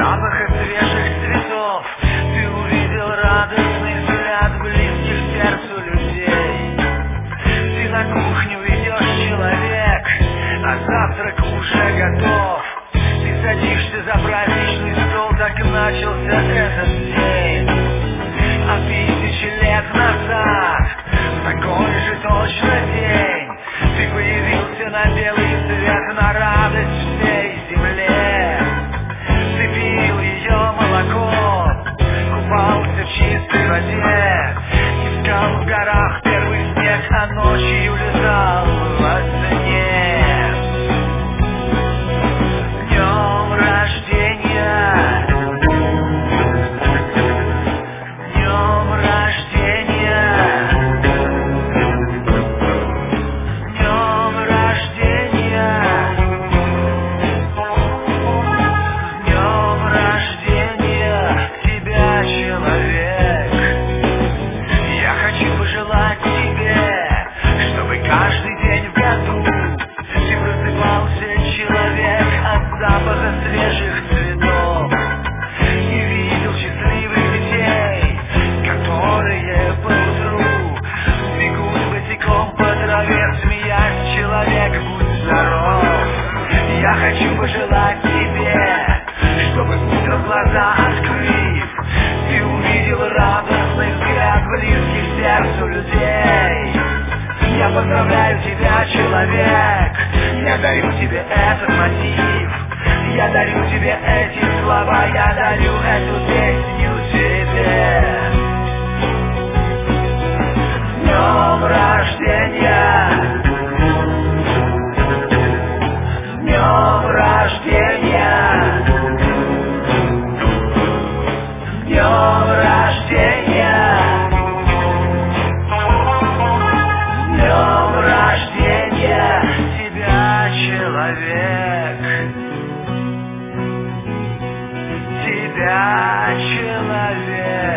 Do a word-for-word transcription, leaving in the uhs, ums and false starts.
запаха свежих цветов. Ты увидел радостный взгляд близких сердцу людей. Ты на кухню идешь, человек, а завтрак уже готов. Ты садишься за праздничный стол, так и начался этот день. А тысячи лет назад, в такой же точно день, ты появился на белый свет, на радость всей земле. Ты пил ее молоко, купался в чистой воде, искал в горах первый снег, а ночью летал во сне. Днем рождения, днем рождения, днем рождения, днем рождения тебя, человек. Я хочу пожелать тебе, чтобы каждый день в году ты просыпался, человек, от запаха свежих цветов и видел счастливых детей, которые поутру бегут босиком по траве, смеясь, человек, будь здоров. Я хочу пожелать тебе, чтобы утром глаза открыв, ты увидел радостный взгляд близких сердцу людей. Я поздравляю тебя, человек, я дарю тебе этот мотив, я дарю тебе эти слова, я дарю эту песню тебе. С днем рождения, с днем рождения, с днем рождения, с днем рождения тебя, человек, тебя, человек.